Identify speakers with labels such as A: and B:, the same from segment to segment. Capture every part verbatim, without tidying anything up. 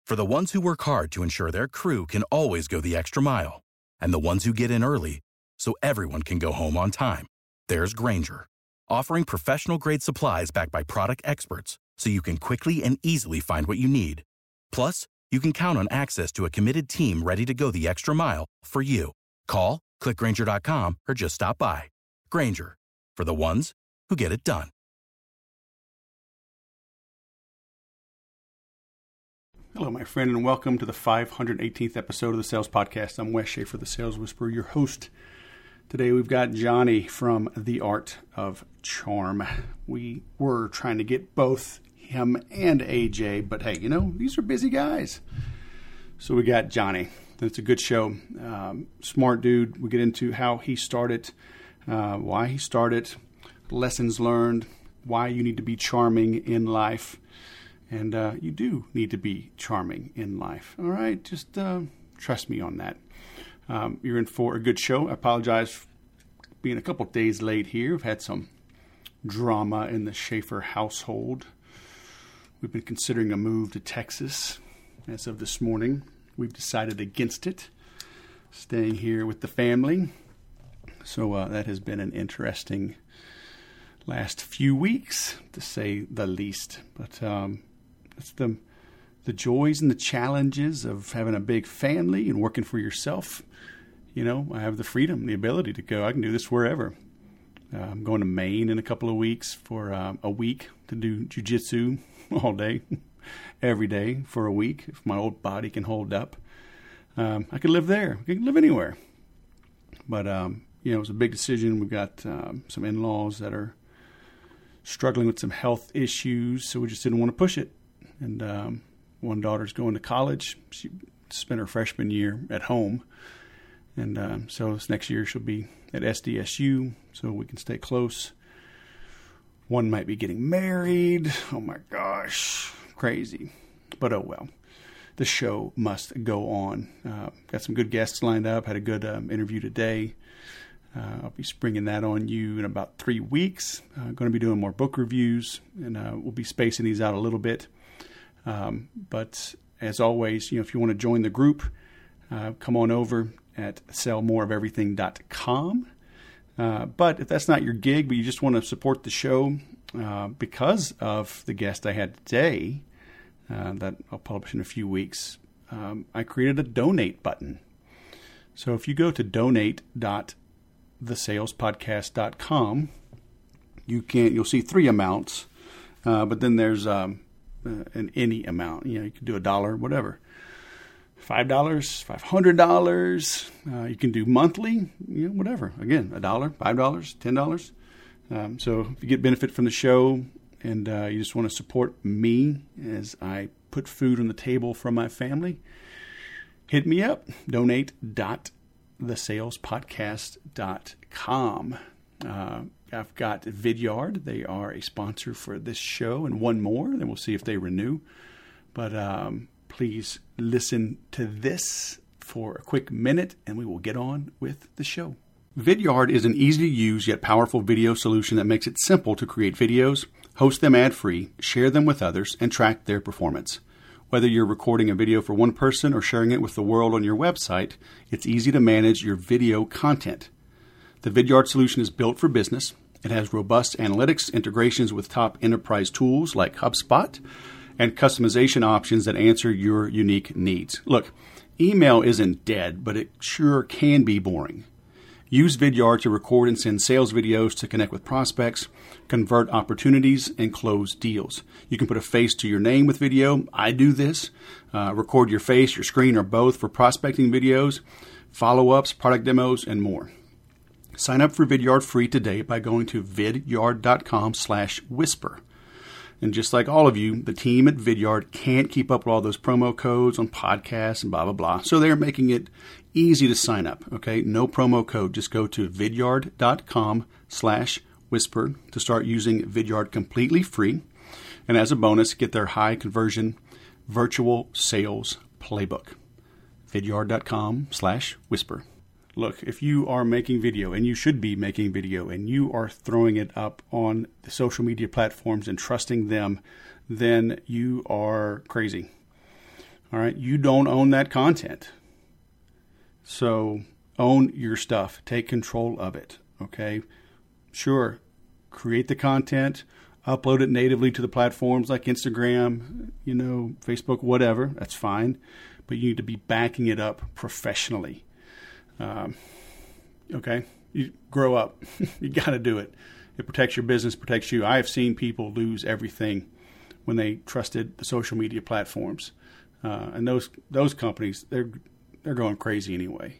A: For the ones who work hard to ensure their crew can always go the extra mile, and the ones who get in early so everyone can go home on time, there's Grainger, offering professional-grade supplies backed by product experts so you can quickly and easily find what you need. Plus, you can count on access to a committed team ready to go the extra mile for you. Call, click Grainger dot com, or just stop by. Grainger, for the ones who get it done.
B: Hello, my friend, and welcome to the five hundred eighteenth episode of the Sales Podcast. I'm Wes Schaefer, the Sales Whisperer, your host. Today we've got Johnny from The Art of Charm. We were trying to get both him and A J, but hey, you know, these are busy guys. So we got Johnny. It's a good show. Um, smart dude. We get into how he started, uh, why he started, lessons learned, why you need to be charming in life. And uh, you do need to be charming in life. All right? Just uh, trust me on that. Um, you're in for a good show. I apologize for being a couple days late here. We've had some drama in the Schaefer household. We've been considering a move to Texas. As of this morning, we've decided against it, staying here with the family. So uh, that has been an interesting last few weeks, to say the least. But um, it's the the joys and the challenges of having a big family and working for yourself. You know, I have the freedom, the ability to go. I can do this wherever. Uh, I'm going to Maine in a couple of weeks for uh, a week to do jiu-jitsu all day, every day for a week, if my old body can hold up. Um, I could live there. I could live anywhere. But, um, you know, it was a big decision. We've got um, some in-laws that are struggling with some health issues, so we just didn't want to push it. And um, one daughter's going to college. She spent her freshman year at home. And um, so this next year she'll be at S D S U, so we can stay close. One might be getting married. Oh, my gosh. Crazy. But oh, well. The show must go on. Uh, got some good guests lined up. Had a good um, interview today. Uh, I'll be springing that on you in about three weeks. I'm uh, going to be doing more book reviews, and uh, we'll be spacing these out a little bit. Um, but as always, you know, if you want to join the group, uh, come on over at sell more of everything dot com. Uh, but if that's not your gig, but you just want to support the show uh, because of the guest I had today, uh, that I'll publish in a few weeks, um, I created a donate button. So if you go to donate dot the sales podcast dot com, you can you'll see three amounts, uh, but then there's um, uh, an any amount. You know, you can do a dollar, whatever. Five dollars, five hundred dollars. Uh, you can do monthly, you know, whatever. Again, a dollar, five dollars, ten dollars. Um, so if you get benefit from the show and uh, you just want to support me as I put food on the table for my family, hit me up. donate dot the sales podcast dot com. Uh, I've got Vidyard. They are a sponsor for this show, and one more. Then we'll see if they renew. But um, please listen to this for a quick minute, and we will get on with the show. Vidyard is an easy-to-use yet powerful video solution that makes it simple to create videos, host them ad-free, share them with others, and track their performance. Whether you're recording a video for one person or sharing it with the world on your website, it's easy to manage your video content. The Vidyard solution is built for business. It has robust analytics, integrations with top enterprise tools like HubSpot, and customization options that answer your unique needs. Look, email isn't dead, but it sure can be boring. Use Vidyard to record and send sales videos to connect with prospects, convert opportunities, and close deals. You can put a face to your name with video. I do this. Uh, record your face, your screen, or both for prospecting videos, follow-ups, product demos, and more. Sign up for Vidyard free today by going to vidyard dot com slash whisper. And just like all of you, the team at Vidyard can't keep up with all those promo codes on podcasts and blah, blah, blah. So they're making it easy to sign up, okay? No promo code. Just go to vidyard dot com slash whisper to start using Vidyard completely free. And as a bonus, get their high conversion virtual sales playbook. vidyard dot com slash whisper. Look, if you are making video, and you should be making video, and you are throwing it up on the social media platforms and trusting them, then you are crazy. All right. You don't own that content. So own your stuff. Take control of it. Okay. Sure. Create the content, upload it natively to the platforms like Instagram, you know, Facebook, whatever. That's fine. But you need to be backing it up professionally. Um, okay. You grow up. You got to do it. It protects your business, protects you. I have seen people lose everything when they trusted the social media platforms. Uh, and those those companies, they're they're going crazy anyway.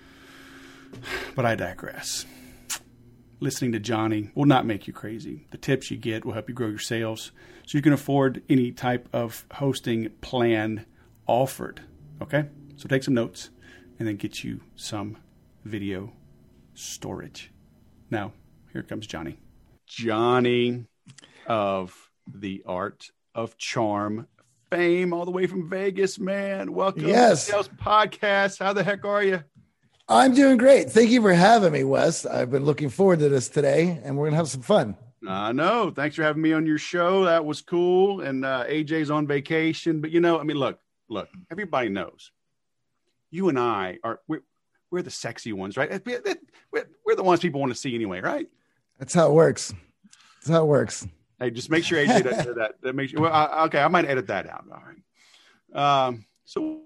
B: But I digress. Listening to Johnny will not make you crazy. The tips you get will help you grow your sales so you can afford any type of hosting plan offered. Okay? So take some notes and then get you some video storage. Now, here comes Johnny. Johnny of the Art of Charm fame, all the way from Vegas, man. Welcome
C: yes.
B: to the Sales Podcast. How the heck are you?
C: I'm doing great. Thank you for having me, Wes. I've been looking forward to this today, and we're going to have some fun.
B: I know. Thanks for having me on your show. That was cool. And uh, A J's on vacation. But, you know, I mean, look, look, everybody knows. You and I are, we're, we're the sexy ones, right? We're, we're the ones people want to see anyway, right?
C: That's how it works. That's how it works.
B: Hey, just make sure A J doesn't do that. That makes you, well, I, okay, I might edit that out. All right. Um, so,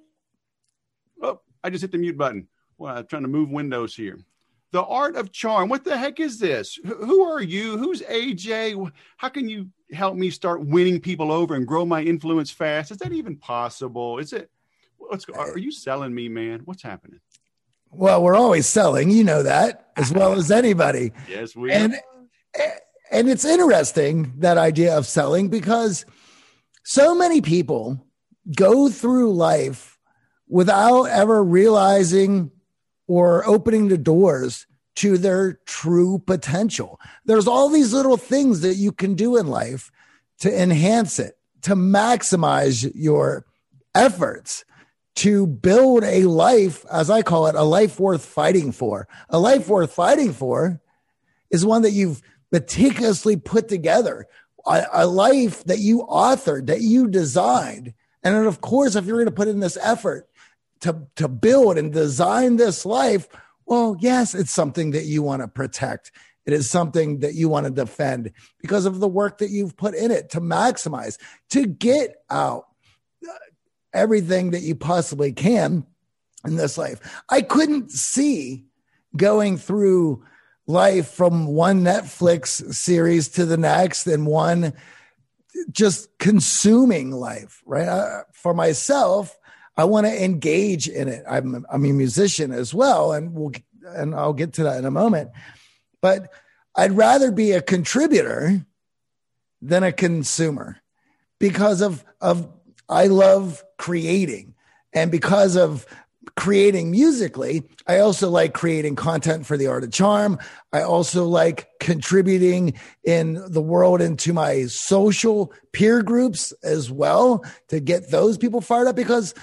B: oh, I just hit the mute button. Well, I'm trying to move windows here. The Art of Charm. What the heck is this? Who are you? Who's A J? How can you help me start winning people over and grow my influence fast? Is that even possible? Is it? What's? Are you selling me, man? What's happening?
C: Well, we're always selling. You know that as well as anybody.
B: Yes, we
C: and,
B: are.
C: And it's interesting, that idea of selling, because so many people go through life without ever realizing or opening the doors to their true potential. There's all these little things that you can do in life to enhance it, to maximize your efforts, to build a life, as I call it, a life worth fighting for. A life worth fighting for is one that you've meticulously put together, a, a life that you authored, that you designed. And then, of course, if you're going to put in this effort to, to build and design this life, well, yes, it's something that you want to protect. It is something that you want to defend because of the work that you've put in it to maximize, to get out everything that you possibly can in this life. I couldn't see going through life from one Netflix series to the next and one just consuming life, right? Uh, for myself, I want to engage in it. I'm, I'm a musician as well, and we'll and I'll get to that in a moment. But I'd rather be a contributor than a consumer because of of I love creating, and because of creating musically, I also like creating content for the Art of Charm. I also like contributing in the world into my social peer groups as well to get those people fired up, because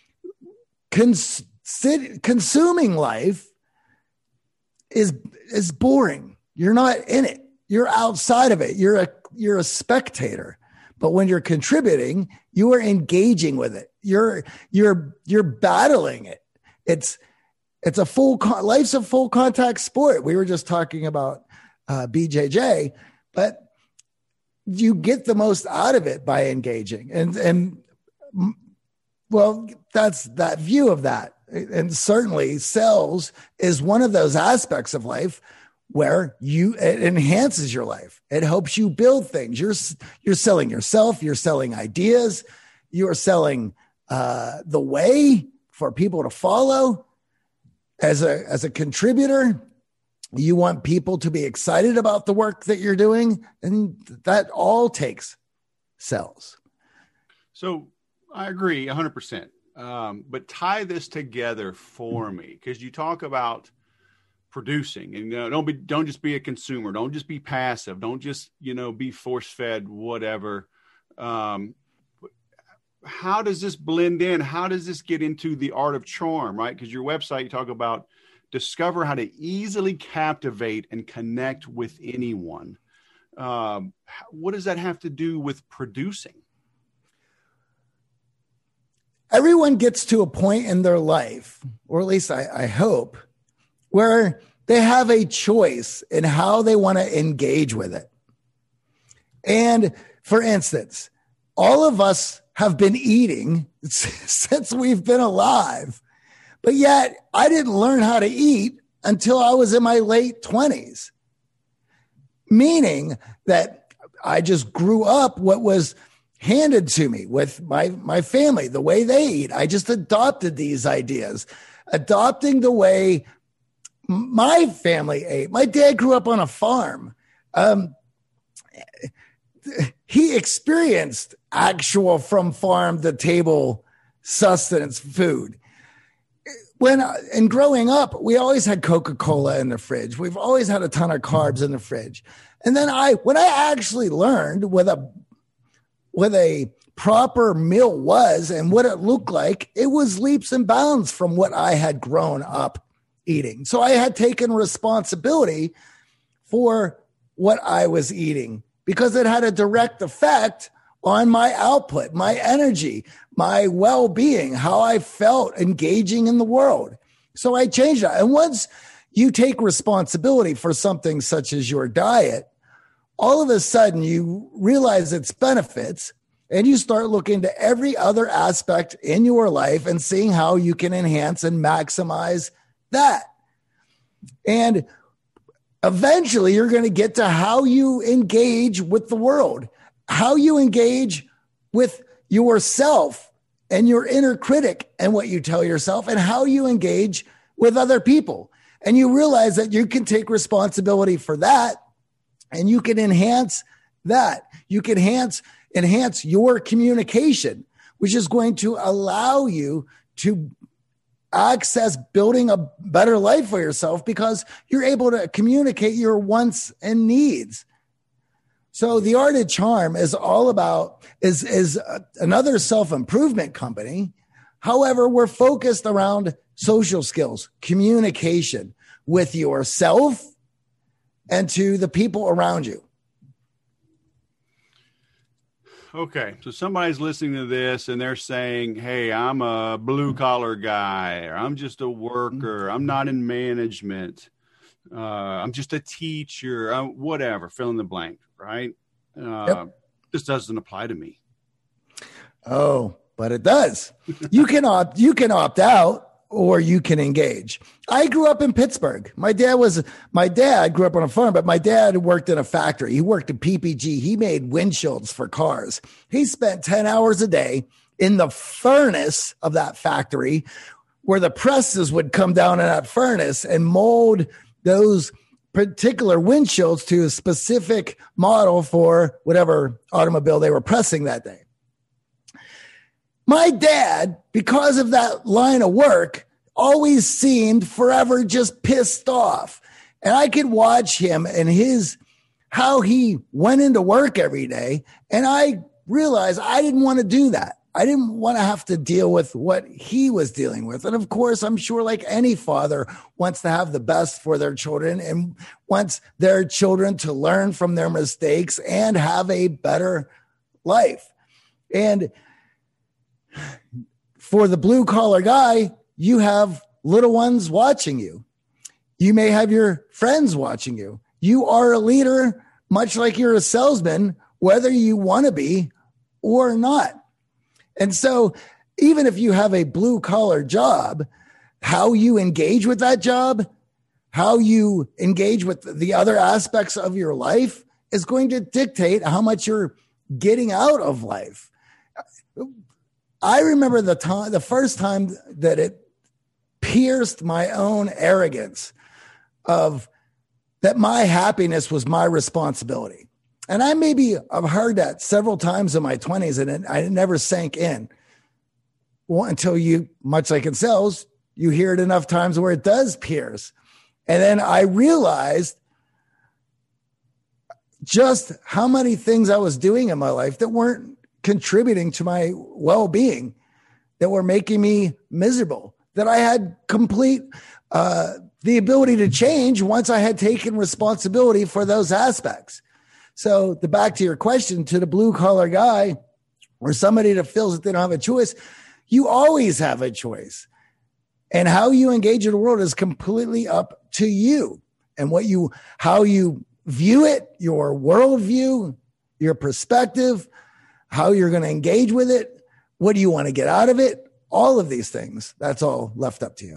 C: cons- consuming life is is boring. You're not in it. You're outside of it. You're a you're a spectator. But when you're contributing, you are engaging with it. You're you're you're battling it. It's it's a full con- life's a full contact sport. We were just talking about uh, B J J, but you get the most out of it by engaging. And and well, that's that view of that. And certainly, sales is one of those aspects of life where you it enhances your life. It helps you build things. You're you're selling yourself. You're selling ideas. You're selling uh, the way for people to follow. As a as a contributor, you want people to be excited about the work that you're doing, and that all takes sales.
B: So I agree one hundred percent. Um, but tie this together for me, because you talk about producing, and you know, don't be don't just be a consumer. Don't just be passive. Don't just you know be force fed whatever. Um, how does this blend in? How does this get into the Art of Charm, right? Because your website, you talk about discover how to easily captivate and connect with anyone. Um, what does that have to do with producing?
C: everyone gets to a point in their life, or at least I, I hope, where they have a choice in how they want to engage with it. And for instance, all of us have been eating since we've been alive, but yet I didn't learn how to eat until I was in my late twenties, meaning that I just grew up what was handed to me with my, my family, the way they eat. I just adopted these ideas, adopting the way my family ate. My dad grew up on a farm. Um, he experienced actual from farm to table sustenance food. When and growing up, we always had Coca-Cola in the fridge. We've always had a ton of carbs in the fridge. And then I, when I actually learned what a what a proper meal was and what it looked like, it was leaps and bounds from what I had grown up eating. So I had taken responsibility for what I was eating because it had a direct effect on my output, my energy, my well-being, how I felt engaging in the world. So I changed that. And once you take responsibility for something such as your diet, all of a sudden you realize its benefits and you start looking to every other aspect in your life and seeing how you can enhance and maximize that. And eventually you're going to get to how you engage with the world, how you engage with yourself and your inner critic and what you tell yourself, and how you engage with other people. And you realize that you can take responsibility for that and you can enhance that. You can enhance, enhance your communication, which is going to allow you to access building a better life for yourself because you're able to communicate your wants and needs. So the Art of Charm is all about, is, is another self-improvement company. However, we're focused around social skills, communication with yourself and to the people around you.
B: Okay, so somebody's listening to this and they're saying, hey, I'm a blue collar guy, or I'm just a worker, I'm not in management, uh, I'm just a teacher, I'm whatever, fill in the blank, right? Uh, yep. This doesn't apply to me.
C: Oh, but it does. You can opt, you can opt out or you can engage. I grew up in Pittsburgh. My dad was, my dad grew up on a farm, but my dad worked in a factory. He worked at P P G. He made windshields for cars. He spent ten hours a day in the furnace of that factory where the presses would come down in that furnace and mold those particular windshields to a specific model for whatever automobile they were pressing that day. My dad, because of that line of work, always seemed forever just pissed off. And I could watch him and his, how he went into work every day. And I realized I didn't want to do that. I didn't want to have to deal with what he was dealing with. And of course, I'm sure like any father wants to have the best for their children and wants their children to learn from their mistakes and have a better life. And for the blue collar guy, you have little ones watching you. You may have your friends watching you. You are a leader, much like you're a salesman, whether you want to be or not. And so even if you have a blue collar job, how you engage with that job, how you engage with the other aspects of your life is going to dictate how much you're getting out of life. I remember the time, the first time that it pierced my own arrogance of that my happiness was my responsibility. And I maybe I've heard that several times in my twenties and it, I never sank in. Well, until you, much like in sales, you hear it enough times where it does pierce. And then I realized just how many things I was doing in my life that weren't contributing to my well-being, that were making me miserable, that I had complete uh, the ability to change once I had taken responsibility for those aspects. So the back to your question, to the blue collar guy or somebody that feels that they don't have a choice, You always have a choice. And how you engage in the world is completely up to you. And what you, how you view it, your worldview, your perspective, how you're going to engage with it, what do you want to get out of it? All of these things, that's all left up to you.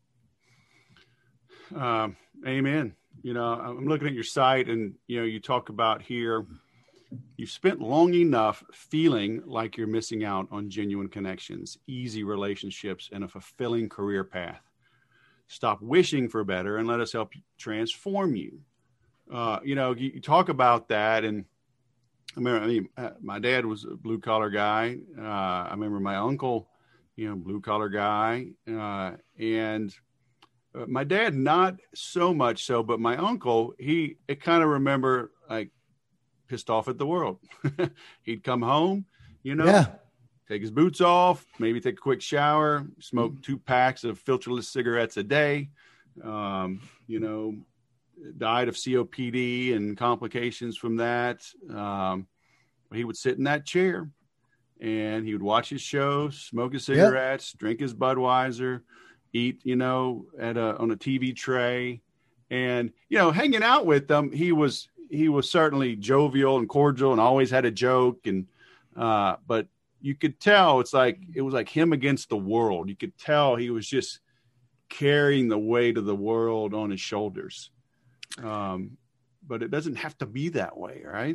B: Um, amen. You know, I'm looking at your site and, you know, you talk about here, you've spent long enough feeling like you're missing out on genuine connections, easy relationships, and a fulfilling career path. Stop wishing for better and let us help transform you. Uh, you know, you, you talk about that. And I remember, I mean, uh, my dad was a blue collar guy. Uh, I remember my uncle, you know, blue collar guy. Uh, and uh, my dad, not so much so, but my uncle, he, it kind of remember like pissed off at the world. He'd come home, you know,
C: yeah.
B: take his boots off, maybe take a quick shower, smoke mm-hmm. two packs of filterless cigarettes a day, um, you know, died of C O P D and complications from that. Um, he would sit in that chair and he would watch his shows, smoke his cigarettes, yep. drink his Budweiser, eat, you know, at a, on a T V tray, and, you know, hanging out with them. He was, he was certainly jovial and cordial and always had a joke. And, uh, but you could tell it's like, it was like him against the world. You could tell he was just carrying the weight of the world on his shoulders. Um, but it doesn't have to be that way, right?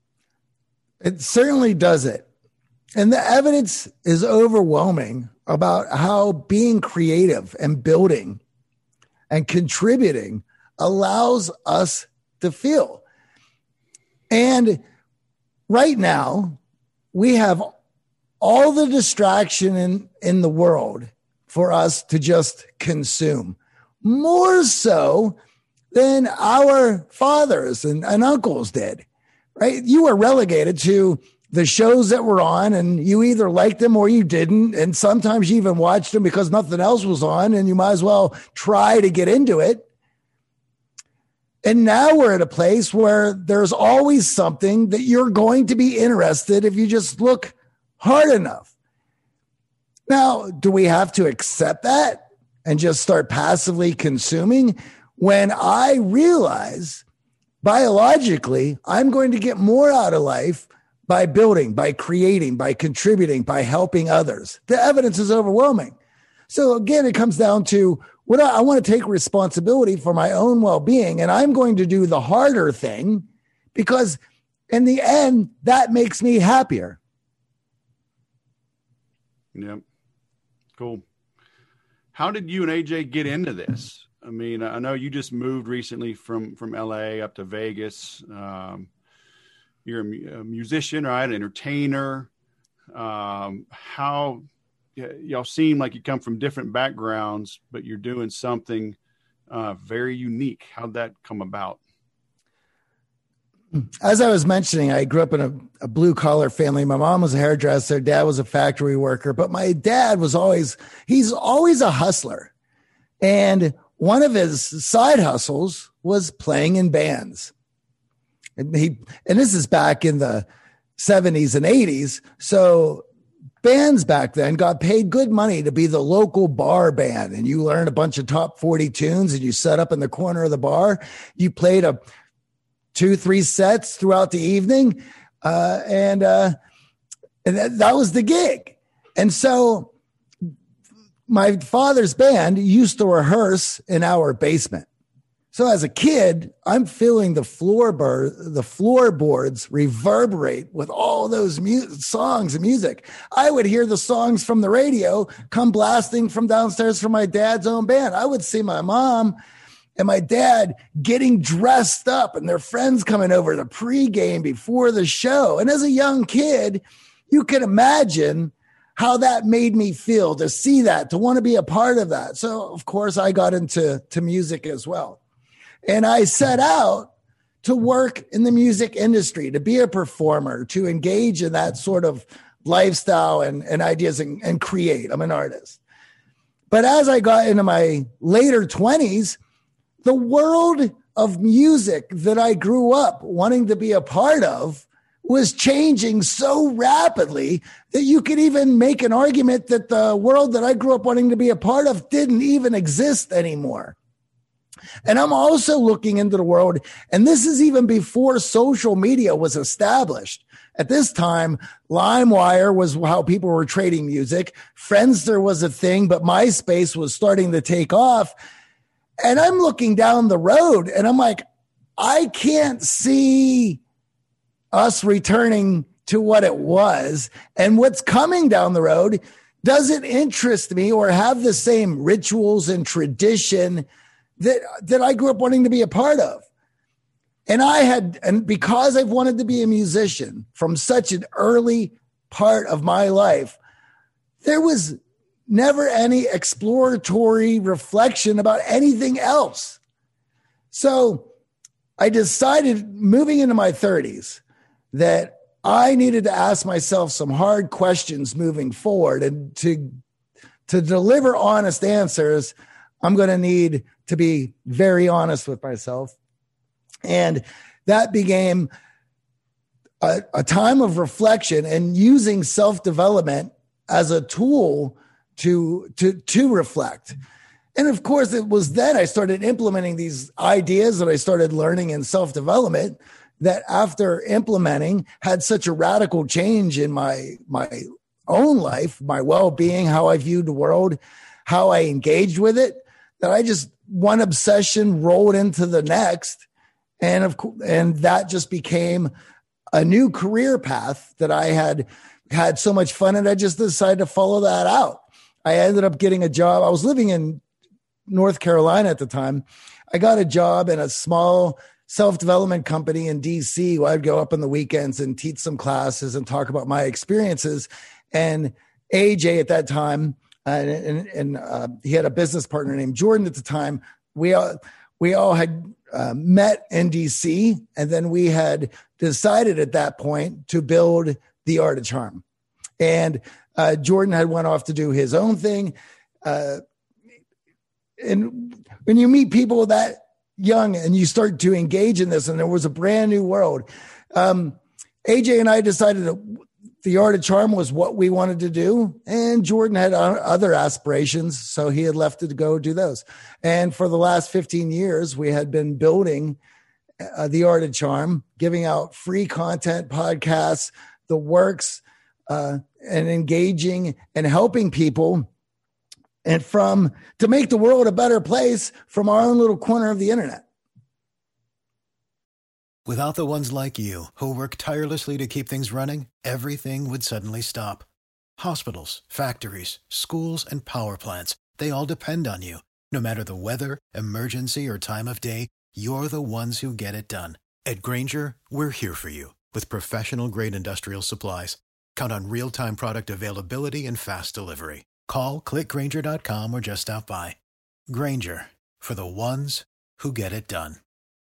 C: It certainly doesn't. And the evidence is overwhelming about how being creative and building and contributing allows us to feel. And right now, we have all the distraction in, in the world for us to just consume, more so than our fathers and, and uncles did, right? You were relegated to the shows that were on, and you either liked them or you didn't. And sometimes you even watched them because nothing else was on, and you might as well try to get into it. And now we're at a place where there's always something that you're going to be interested if you just look hard enough. Now, do we have to accept that and just start passively consuming? When I realize biologically, I'm going to get more out of life by building, by creating, by contributing, by helping others. The evidence is overwhelming. So again, it comes down to what I, I want to take responsibility for my own well-being, and I'm going to do the harder thing because in the end, that makes me happier.
B: Yep. Cool. How did you and A J get into this? I mean, I know you just moved recently from, from L A up to Vegas. Um, you're a, mu- a musician, right? An entertainer. Um, how y- y'all seem like you come from different backgrounds, but you're doing something uh, very unique. How'd that come about?
C: As I was mentioning, I grew up in a, a blue collar family. My mom was a hairdresser. Dad was a factory worker, but my dad was always, he's always a hustler. And one of his side hustles was playing in bands. And he, and this is back in the seventies and eighties. So bands back then got paid good money to be the local bar band. And you learned a bunch of top forty tunes and you set up in the corner of the bar. You played a two, three sets throughout the evening. Uh, and, uh, and that, that was the gig. And so my father's band used to rehearse in our basement. So as a kid, I'm feeling the floorboard, the floorboards reverberate with all those mu- songs and music. I would hear the songs from the radio come blasting from downstairs from my dad's own band. I would see my mom and my dad getting dressed up and their friends coming over to pregame before the show. And as a young kid, you can imagine how that made me feel to see that, to want to be a part of that. So of course I got into to music as well. And I set out to work in the music industry, to be a performer, to engage in that sort of lifestyle and, and ideas and, and create. I'm an artist. But as I got into my later twenties, the world of music that I grew up wanting to be a part of was changing so rapidly that you could even make an argument that the world that I grew up wanting to be a part of didn't even exist anymore. And I'm also looking into the world, and this is even before social media was established. At this time, LimeWire was how people were trading music. Friendster was a thing, but MySpace was starting to take off. And I'm looking down the road and I'm like, I can't see us returning to what it was. And what's coming down the road doesn't interest me or have the same rituals and tradition that, that I grew up wanting to be a part of. And I had, and because I've wanted to be a musician from such an early part of my life, there was never any exploratory reflection about anything else. So I decided moving into my thirties that I needed to ask myself some hard questions moving forward, and to, to deliver honest answers, I'm going to need to be very honest with myself. And that became a, a time of reflection and using self-development as a tool to, to, to reflect. And of course, it was then I started implementing these ideas that I started learning in self-development that after implementing had such a radical change in my, my own life, my well-being, how I viewed the world, how I engaged with it, that I just, one obsession rolled into the next. And of course, and that just became a new career path that I had had so much fun. And I just decided to follow that out. I ended up getting a job. I was living in North Carolina at the time. I got a job in a small self-development company in D C where I'd go up on the weekends and teach some classes and talk about my experiences. And A J at that time, uh, and, and uh, he had a business partner named Jordan at the time. We all, we all had uh, met in D C, and then we had decided at that point to build The Art of Charm. And uh, Jordan had went off to do his own thing. Uh, and when you meet people that young and you start to engage in this, and there was a brand new world, um, A J and I decided that The Art of Charm was what we wanted to do. And Jordan had other aspirations, so he had left to go do those. And for the last fifteen years, we had been building uh, The Art of Charm, giving out free content, podcasts, the works, uh, and engaging and helping people, and from to make the world a better place from our own little corner of the internet.
D: Without the ones like you who work tirelessly to keep things running, everything would suddenly stop. Hospitals, factories, schools, and power plants, they all depend on you. No matter the weather, emergency, or time of day, you're the ones who get it done. At Grainger, we're here for you with professional-grade industrial supplies. Count on real-time product availability and fast delivery. Call, click Grainger dot com, or just stop by. Grainger, for the ones who get it done.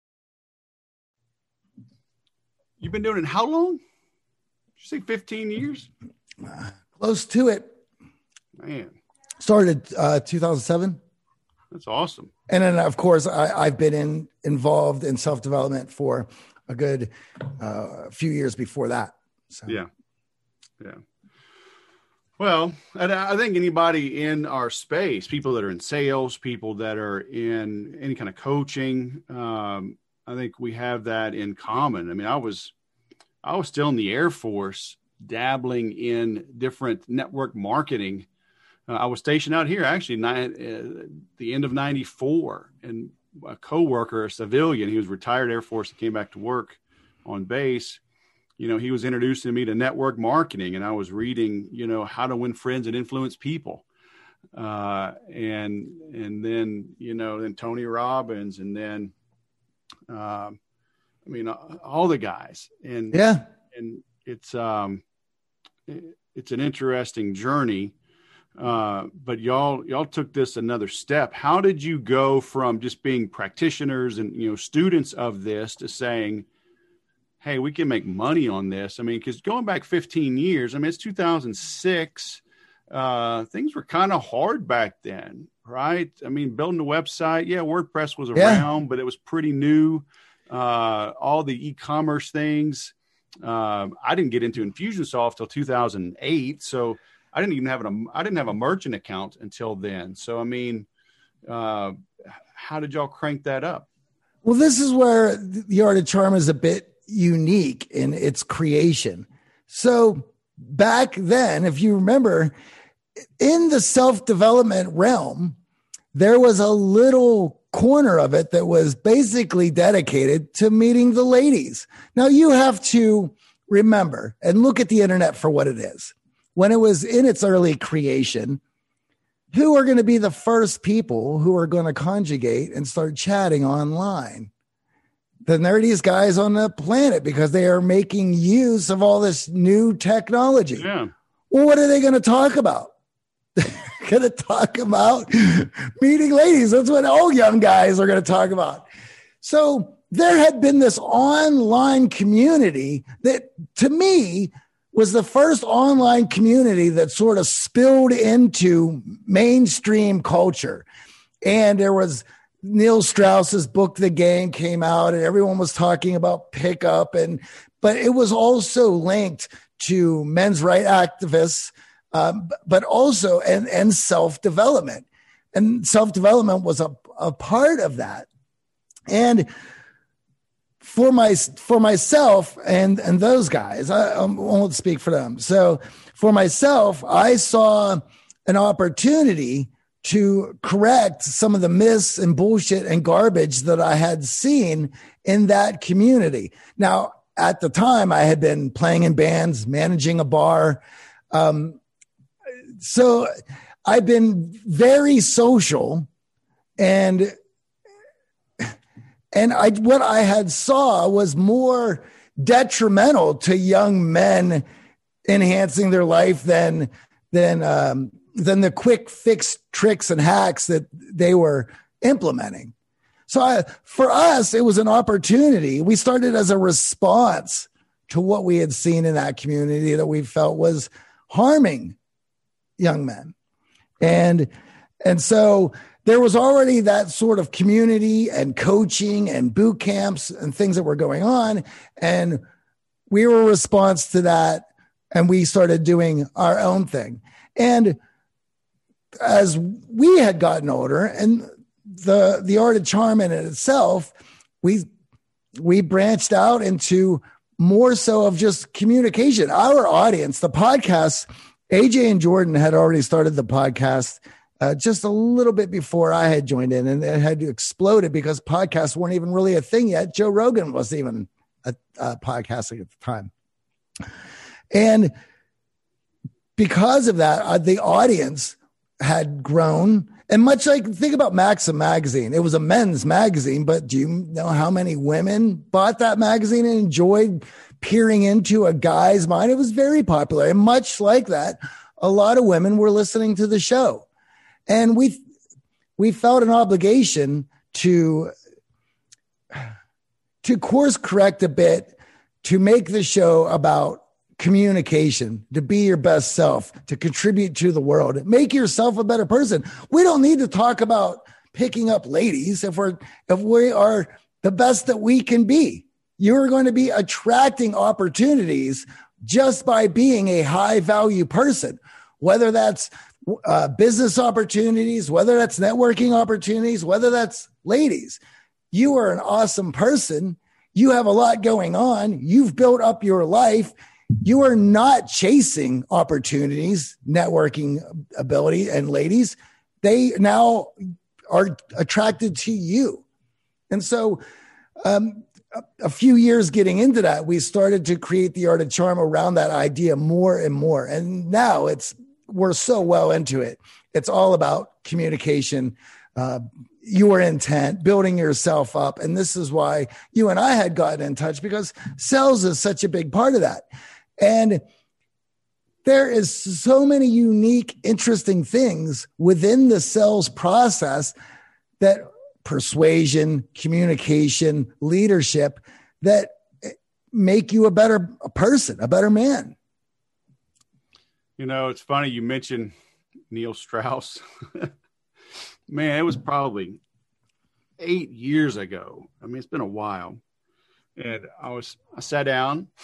B: You've been doing it how long? Did you say fifteen years?
C: Uh, close to it.
B: Man.
C: Started uh, two thousand seven.
B: That's awesome. And
C: then, of course, I, I've been in, involved in self-development for a good uh, few years before that. So.
B: Yeah. Yeah. Well, and I think anybody in our space, people that are in sales, people that are in any kind of coaching, um, I think we have that in common. I mean, I was, I was still in the Air Force, dabbling in different network marketing. Uh, I was stationed out here, actually, nine, uh, the end of ninety-four, and a coworker, a civilian, he was retired Air Force, and came back to work on base. You know, he was introducing me to network marketing, and I was reading, you know, How to Win Friends and Influence People. Uh, and, and then, you know, then Tony Robbins, and then, um, I mean, all the guys. And,
C: yeah,
B: and it's, um, it's an interesting journey. Uh, but y'all, y'all took this another step. How did you go from just being practitioners and, you know, students of this to saying, hey, we can make money on this? I mean, because going back fifteen years, I mean, it's two thousand six. Uh, things were kind of hard back then, right? I mean, building a website, yeah, WordPress was around, yeah. but it was pretty new. Uh, all the e-commerce things, uh, I didn't get into Infusionsoft till two thousand eight. So I didn't even have an, I didn't have a merchant account until then. So, I mean, uh, how did y'all crank that up?
C: Well, this is where the Art of Charm is a bit unique in its creation. So back then, if you remember, in the self-development realm, there was a little corner of it that was basically dedicated to meeting the ladies. Now you have to remember and look at the internet for what it is. When it was in its early creation, who are going to be the first people who are going to conjugate and start chatting online? The nerdiest guys on the planet, because they are making use of all this new technology.
B: Yeah.
C: Well, what are they going to talk about? They're going to talk about meeting ladies. That's what all young guys are going to talk about. So there had been this online community that, to me, was the first online community that sort of spilled into mainstream culture. And there was Neil Strauss's book, The Game, came out, and everyone was talking about pickup. And, but it was also linked to men's rights activists, um, but also, and, and self-development. And self-development was a, a part of that. And for my, for myself and, and those guys, I, I won't speak for them. So for myself, I saw an opportunity to correct some of the myths and bullshit and garbage that I had seen in that community. Now, at the time, I had been playing in bands, managing a bar. Um, so I've been very social, and and I what I had saw was more detrimental to young men enhancing their life than than um, than the quick fix tricks and hacks that they were implementing. So I, for us, it was an opportunity. We started as a response to what we had seen in that community that we felt was harming young men. And, and so there was already that sort of community and coaching and boot camps and things that were going on. And we were a response to that. And we started doing our own thing. And as we had gotten older, and the the Art of Charm in itself, we we branched out into more so of just communication. Our audience, the podcast, A J and Jordan had already started the podcast uh, just a little bit before I had joined in, and it had exploded because podcasts weren't even really a thing yet. Joe Rogan wasn't even a, a podcasting at the time. And because of that, uh, the audience had grown. And much like, think about Maxim magazine. It was a men's magazine, but do you know how many women bought that magazine and enjoyed peering into a guy's mind? It was very popular. And much like that, a lot of women were listening to the show. And we we felt an obligation to, to course correct a bit, to make the show about communication, to be your best self, to contribute to the world, make yourself a better person. We don't need to talk about picking up ladies if we're if we are the best that we can be. You're going to be attracting opportunities just by being a high value person, whether that's uh, business opportunities, whether that's networking opportunities, whether that's ladies. You are an awesome person. You have a lot going on. You've built up your life. You are not chasing opportunities, networking ability, and ladies. They now are attracted to you. And so um, a, a few years getting into that, we started to create the Art of Charm around that idea more and more. And now it's we're so well into it. It's all about communication, uh, your intent, building yourself up. And this is why you and I had gotten in touch, because sales is such a big part of that. And there is so many unique, interesting things within the sales process, that persuasion, communication, leadership, that make you a better person, a better man.
B: You know, it's funny you mentioned Neil Strauss. Man, it was probably eight years ago. I mean, it's been a while. And I was, I sat down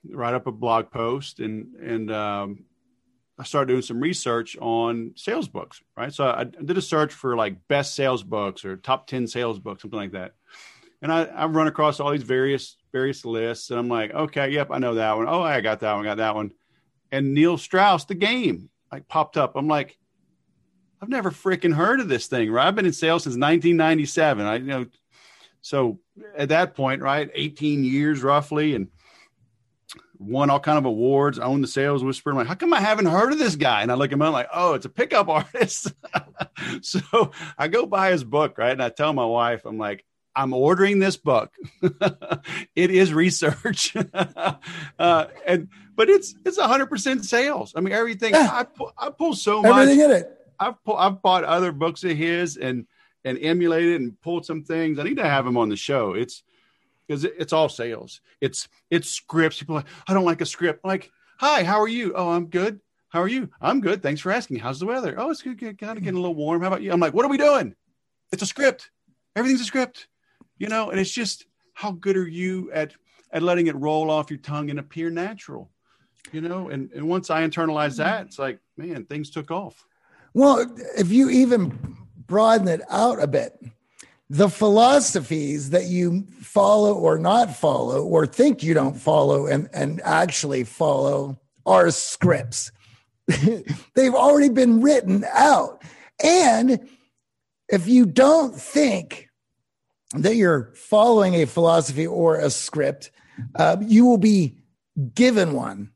B: write up a blog post, and and um, I started doing some research on sales books, right? So I, I did a search for like best sales books or top ten sales books, something like that. And I, I've run across all these various various lists, and I'm like, okay, yep, I know that one. Oh, I got that one, got that one. And Neil Strauss, The Game, like popped up. I'm like, I've never freaking heard of this thing, right? I've been in sales since nineteen ninety-seven. I you know, so at that point, right, eighteen years roughly, and won all kind of awards, owned the Sales Whisperer. I'm like, how come I haven't heard of this guy? And I look him up, I'm like, oh, it's a pickup artist. So I go buy his book, right? And I tell my wife, I'm like, I'm ordering this book. It is research. uh, and, but it's, it's a hundred percent sales. I mean, everything yeah. I pull, I pull so much.
C: Everything in it.
B: I've, pull, I've bought other books of his and, and emulated and pulled some things. I need to have him on the show. It's because it, it's all sales. It's, it's scripts. People are like, I don't like a script. I'm like, hi, how are you? Oh, I'm good. How are you? I'm good. Thanks for asking. How's the weather? Oh, it's good. Kind of getting a little warm. How about you? I'm like, what are we doing? It's a script. Everything's a script. You know, and it's just, how good are you at, at letting it roll off your tongue and appear natural, you know? And, and once I internalized that, it's like, man, things took off.
C: Well, if you even broaden it out a bit, the philosophies that you follow or not follow, or think you don't follow and, and actually follow, are scripts. They've already been written out. And if you don't think that you're following a philosophy or a script, uh, you will be given one.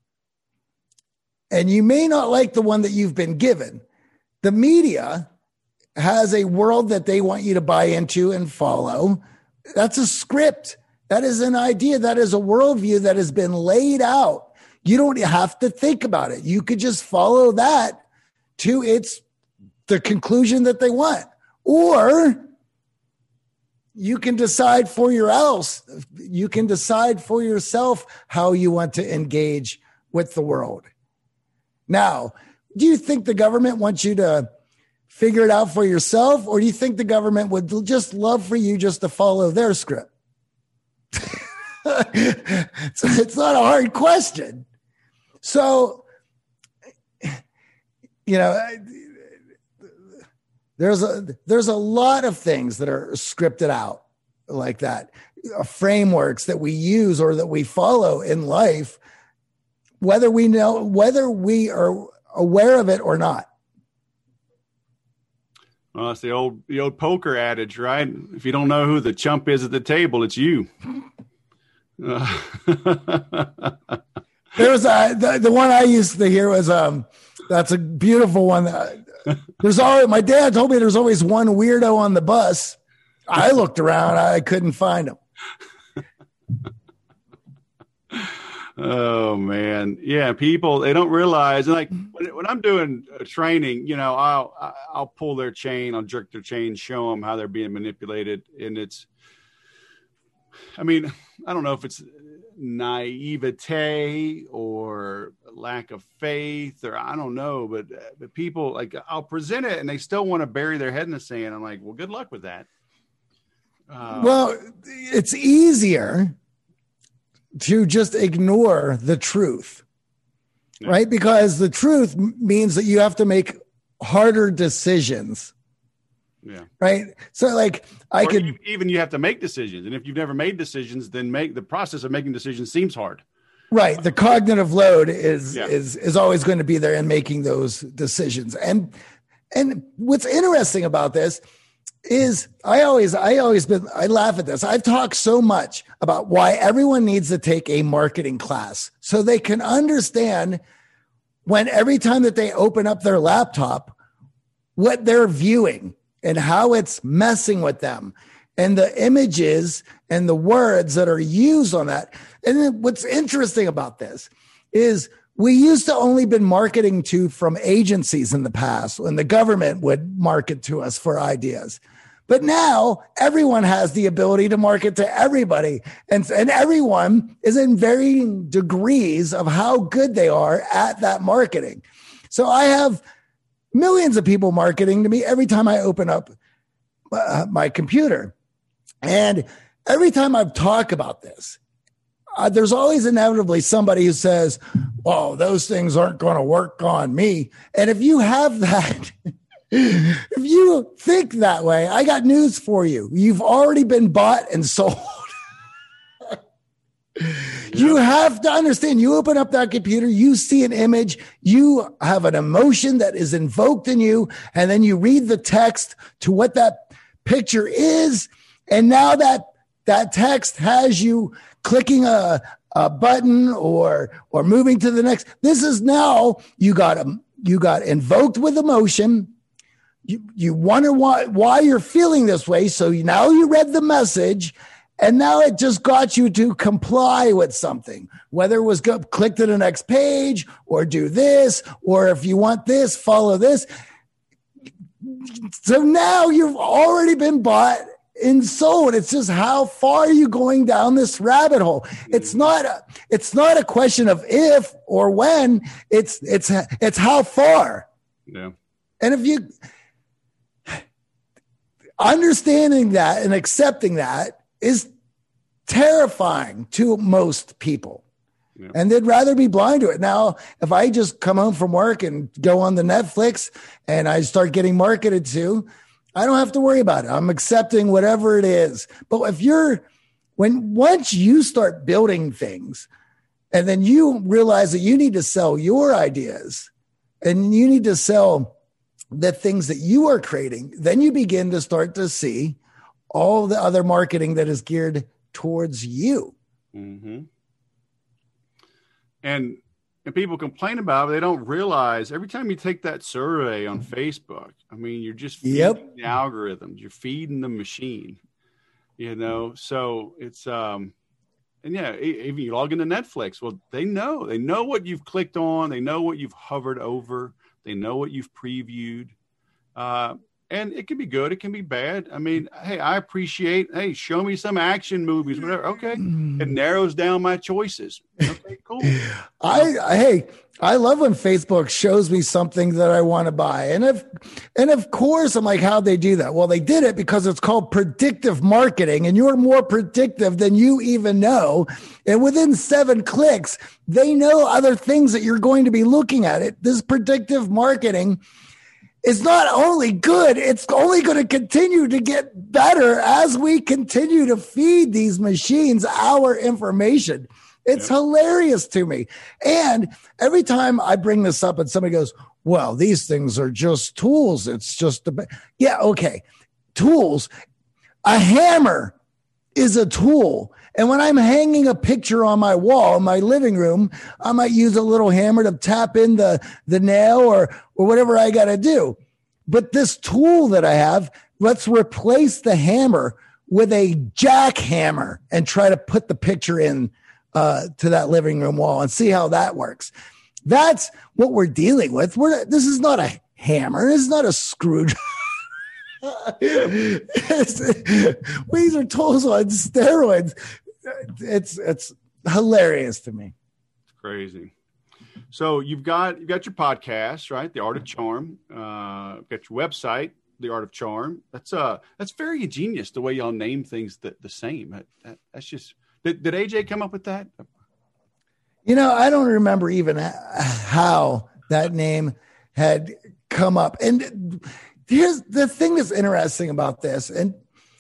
C: And you may not like the one that you've been given. The media has a world that they want you to buy into and follow. That's a script. That is an idea. That is a worldview that has been laid out. You don't have to think about it. You could just follow that to its the conclusion that they want. Or you can decide for your else. You can decide for yourself how you want to engage with the world. Now, do you think the government wants you to figure it out for yourself, or do you think the government would just love for you just to follow their script? it's, it's not a hard question. So, you know, There's a there's a lot of things that are scripted out like that, uh, frameworks that we use or that we follow in life, whether we know whether we are aware of it or not.
B: Well, it's the old the old poker adage, right? If you don't know who the chump is at the table, it's you. Uh.
C: There was a, the the one I used to hear was um that's a beautiful one. That, There's always, my dad told me there's always one weirdo on the bus. I looked around, I couldn't find him.
B: Oh man. Yeah. People, they don't realize, and like when, when I'm doing training, you know, I'll, I'll pull their chain, I'll jerk their chain, show them how they're being manipulated. And it's, I mean, I don't know if it's naivete or lack of faith, or I don't know, but, but people, like, I'll present it and they still want to bury their head in the sand. I'm like, well, good luck with that. Uh,
C: well, it's easier to just ignore the truth, yeah. right? Because the truth means that you have to make harder decisions.
B: Yeah.
C: Right. So like I
B: or
C: could
B: even you have to make decisions. And if you've never made decisions, then make the process of making decisions seems hard.
C: Right. The cognitive load is,
B: yeah.
C: is, is always going to be there in making those decisions. And, and what's interesting about this is I always, I always been, I laugh at this. I've talked so much about why everyone needs to take a marketing class so they can understand when every time that they open up their laptop, what they're viewing and how it's messing with them and the images and the words that are used on that. And then what's interesting about this is we used to only been marketing to from agencies in the past when the government would market to us for ideas. But now everyone has the ability to market to everybody. And, and everyone is in varying degrees of how good they are at that marketing. So I have millions of people marketing to me every time I open up uh, my computer. And every time I've talked about this, uh, there's always inevitably somebody who says, "Oh, those things aren't going to work on me." And if you have that, if you think that way, I got news for you. You've already been bought and sold. You have to understand, you open up that computer, you see an image, you have an emotion that is invoked in you, and then you read the text to what that picture is. And now that that text has you clicking a, a button or, or moving to the next. This is now you got, um, you got invoked with emotion. You, you wonder why, why you're feeling this way. So you, now you read the message. And now it just got you to comply with something, whether it was go click to the next page or do this, or if you want this, follow this. So now you've already been bought and sold. It's just how far are you going down this rabbit hole? It's not a, it's not a question of if or when. It's it's it's how far.
B: Yeah.
C: And if you understanding that and accepting that is terrifying to most people. Yeah. And they'd rather be blind to it. Now, if I just come home from work and go on the Netflix and I start getting marketed to, I don't have to worry about it. I'm accepting whatever it is. But if you're, when once you start building things and then you realize that you need to sell your ideas and you need to sell the things that you are creating, then you begin to start to see all the other marketing that is geared towards you.
B: Mm-hmm. And and people complain about it. They don't realize every time you take that survey on Facebook, I mean, you're just feeding
C: yep.
B: the algorithms. You're feeding the machine, you know? So it's, um, and yeah, even you log into Netflix, well, they know, they know what you've clicked on. They know what you've hovered over. They know what you've previewed. Uh, And it can be good. It can be bad. I mean, hey, I appreciate, hey, show me some action movies, whatever. Okay. It narrows down my choices. Okay, cool.
C: I, I hey, I love when Facebook shows me something that I want to buy. And if, and of course I'm like, how'd they do that? Well, they did it because it's called predictive marketing and you're more predictive than you even know. And within seven clicks, they know other things that you're going to be looking at it. This predictive marketing is not only good, it's only going to continue to get better as we continue to feed these machines our information. It's yep. hilarious to me. And every time I bring this up and somebody goes, well, these things are just tools. It's just, a yeah, okay. Tools. A hammer is a tool. And when I'm hanging a picture on my wall in my living room, I might use a little hammer to tap in the, the nail or, or whatever I got to do. But this tool that I have, let's replace the hammer with a jackhammer and try to put the picture in uh, to that living room wall and see how that works. That's what we're dealing with. We're, this is not a hammer. This is not a screwdriver. These are tools on steroids. It's it's hilarious to me.
B: It's crazy. So you've got you've got your podcast, right? The Art of Charm. Uh, got your website, The Art of Charm. That's uh that's very ingenious the way y'all name things the, the same. That, that, that's just did, did A J come up with that?
C: You know, I don't remember even how that name had come up. And here's the thing that's interesting about this. And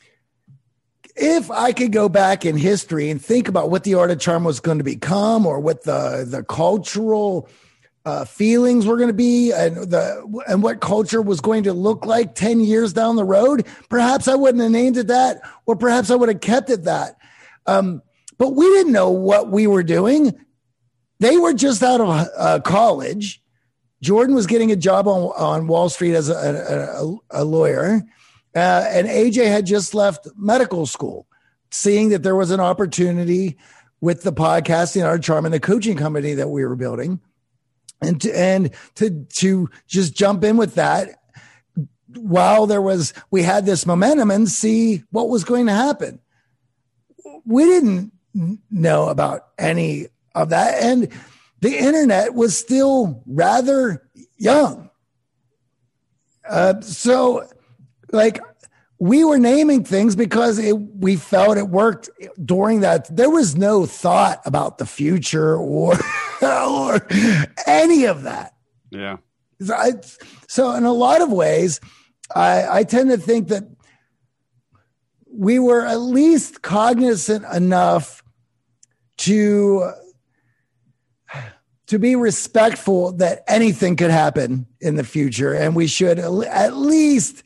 C: if I could go back in history and think about what the Art of Charm was going to become or what the, the cultural uh, feelings were going to be and the and what culture was going to look like ten years down the road, perhaps I wouldn't have named it that, or perhaps I would have kept it that. Um, but we didn't know what we were doing. They were just out of uh, college. Jordan was getting a job on, on Wall Street as a, a, a lawyer. Uh, and A J had just left medical school, seeing that there was an opportunity with the podcasting, Art of Charm, and the coaching company that we were building. And to, and to, to just jump in with that while there was, we had this momentum and see what was going to happen. We didn't know about any of that. And the internet was still rather young. Uh, so like we were naming things because it, we felt it worked during that. There was no thought about the future or, or any of that.
B: Yeah.
C: So in a lot of ways, I, I tend to think that we were at least cognizant enough to, to be respectful that anything could happen in the future. And we should at least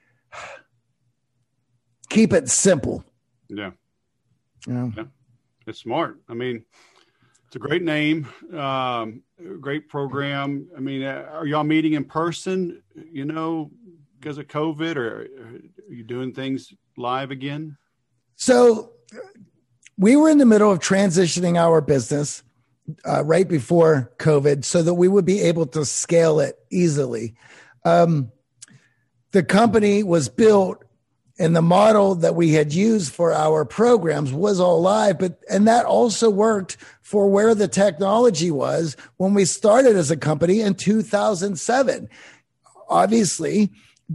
C: keep it simple.
B: Yeah.
C: You know?
B: Yeah. It's smart. I mean, it's a great name, um, great program. I mean, uh, are y'all meeting in person, you know, because of COVID, or are you doing things live again?
C: So we were in the middle of transitioning our business uh, right before COVID so that we would be able to scale it easily. Um, the company was built, and the model that we had used for our programs was all live, but, and that also worked for where the technology was when we started as a company in two thousand seven. Obviously,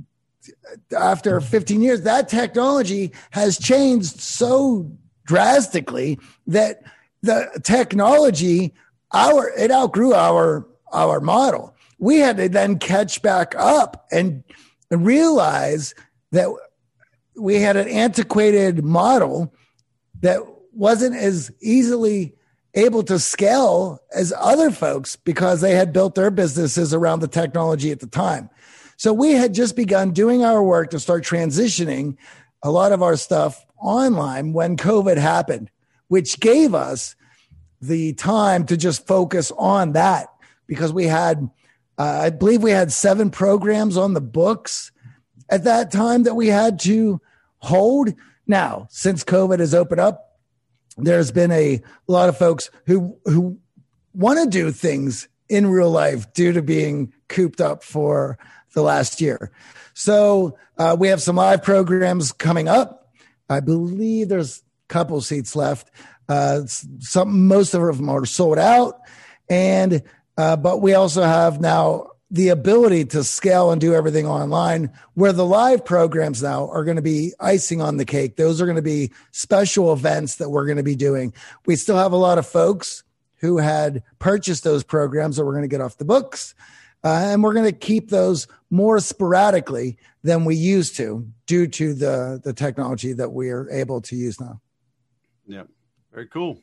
C: after fifteen years, that technology has changed so drastically that the technology, our, it outgrew our, our model. We had to then catch back up and, and realize that we had an antiquated model that wasn't as easily able to scale as other folks because they had built their businesses around the technology at the time. So we had just begun doing our work to start transitioning a lot of our stuff online when COVID happened, which gave us the time to just focus on that because we had, uh, I believe we had seven programs on the books at that time that we had to hold. Now, since COVID has opened up, there's been a lot of folks who who want to do things in real life due to being cooped up for the last year. So uh, we have some live programs coming up. I believe there's a couple seats left. Uh, some most of them are sold out, and uh, but we also have now the ability to scale and do everything online, where the live programs now are going to be icing on the cake. Those are going to be special events that we're going to be doing. We still have a lot of folks who had purchased those programs that we're going to get off the books. Uh, and we're going to keep those more sporadically than we used to due to the, the technology that we are able to use now.
B: Yeah. Very cool.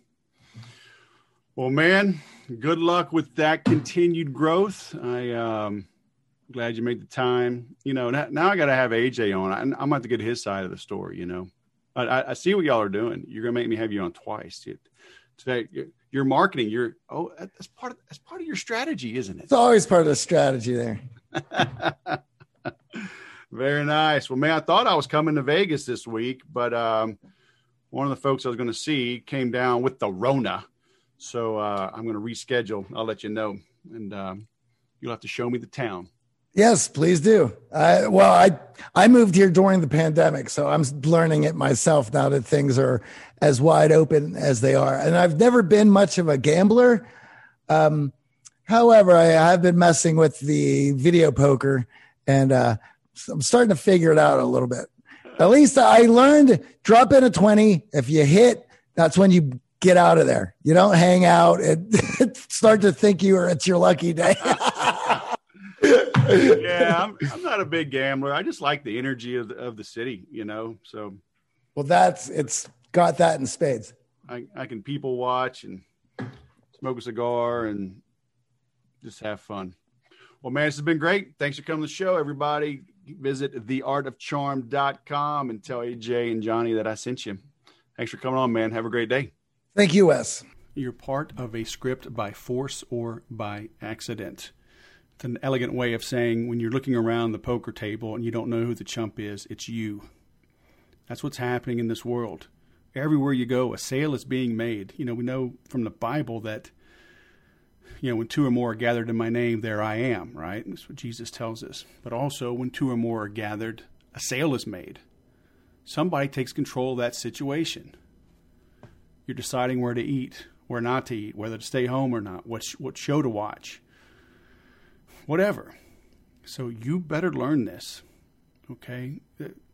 B: Well, man, good luck with that continued growth. I um glad you made the time. You know, now, now I got to have A J on. I, I'm going to have to get his side of the story, you know. I, I see what y'all are doing. You're going to make me have you on twice. Today, your marketing, you're, oh, that's part of, that's part of your strategy, isn't it?
C: It's always part of the strategy there.
B: Very nice. Well, man, I thought I was coming to Vegas this week, but um, one of the folks I was going to see came down with the Rona. So uh, I'm going to reschedule. I'll let you know. And um, you'll have to show me the town.
C: Yes, please do. I, well, I I moved here during the pandemic, so I'm learning it myself now that things are as wide open as they are. And I've never been much of a gambler. Um, however, I have been messing with the video poker, and uh, I'm starting to figure it out a little bit. At least I learned, drop in a twenty. If you hit, that's when you get out of there. You don't hang out and start to think you are it's your lucky day.
B: Yeah, I'm, I'm not a big gambler. I just like the energy of the, of the city, you know. So,
C: well, that's it's got that in spades.
B: I, I can people watch and smoke a cigar and just have fun. Well, man, this has been great. Thanks for coming to the show, everybody. Visit the art of charm dot com and tell A J and Johnny that I sent you. Thanks for coming on, man. Have a great day.
C: Thank you, Wes.
B: You're part of a script by force or by accident. It's an elegant way of saying when you're looking around the poker table and you don't know who the chump is, it's you. That's what's happening in this world. Everywhere you go, a sale is being made. You know, we know from the Bible that, you know, when two or more are gathered in my name, there I am, right? That's what Jesus tells us. But also, when two or more are gathered, a sale is made. Somebody takes control of that situation. You're deciding where to eat, where not to eat, whether to stay home or not, what sh- what show to watch. Whatever. So you better learn this, okay?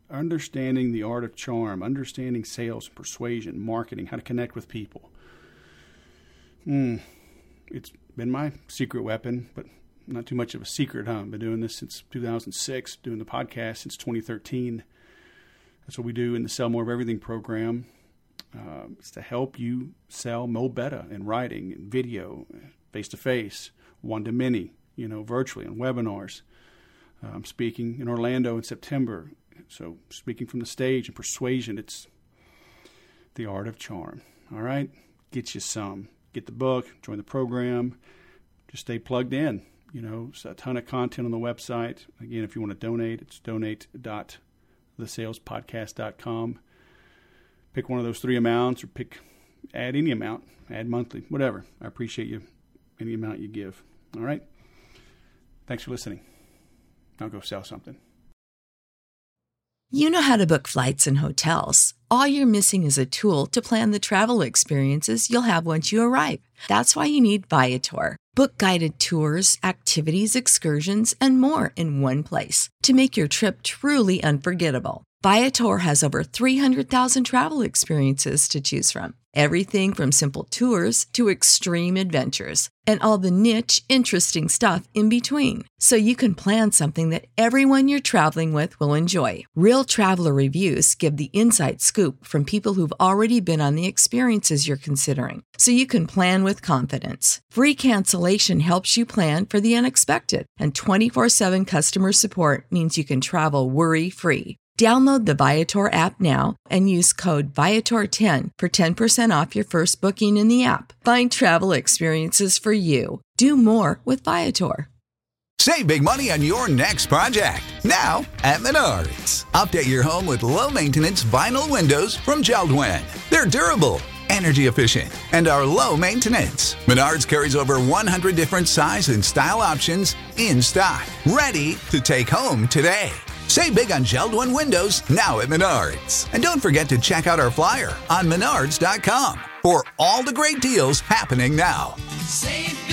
B: understanding the art of charm, understanding sales and persuasion, marketing, how to connect with people. Hmm. It's been my secret weapon, but not too much of a secret, huh? I've been doing this since two thousand six, doing the podcast since twenty thirteen. That's what we do in the Sell More of Everything program. Uh, it's to help you sell mo better in writing, in video, face-to-face, one-to-many, you know, virtually on webinars. Uh, I'm speaking in Orlando in September. So speaking from the stage and persuasion, it's the art of charm. All right? Get you some. Get the book, join the program. Just stay plugged in. You know, it's a ton of content on the website. Again, if you want to donate, it's donate dot the sales podcast dot com. Pick one of those three amounts or pick, add any amount, add monthly, whatever. I appreciate you, any amount you give. All right? Thanks for listening. Now go sell something.
E: You know how to book flights and hotels. All you're missing is a tool to plan the travel experiences you'll have once you arrive. That's why you need Viator. Book guided tours, activities, excursions, and more in one place to make your trip truly unforgettable. Viator has over three hundred thousand travel experiences to choose from. Everything from simple tours to extreme adventures and all the niche, interesting stuff in between. So you can plan something that everyone you're traveling with will enjoy. Real traveler reviews give the inside scoop from people who've already been on the experiences you're considering. So you can plan with confidence. Free cancellation helps you plan for the unexpected. And twenty-four seven customer support means you can travel worry-free. Download the Viator app now and use code Viator ten for ten percent off your first booking in the app. Find travel experiences for you. Do more with Viator.
F: Save big money on your next project, now at Menards. Update your home with low-maintenance vinyl windows from Jeld-Wen. They're durable, energy efficient, and are low maintenance. Menards carries over one hundred different size and style options in stock, ready to take home today. Save big on Jeld-Wen windows now at Menards. And don't forget to check out our flyer on menards dot com for all the great deals happening now.
G: Save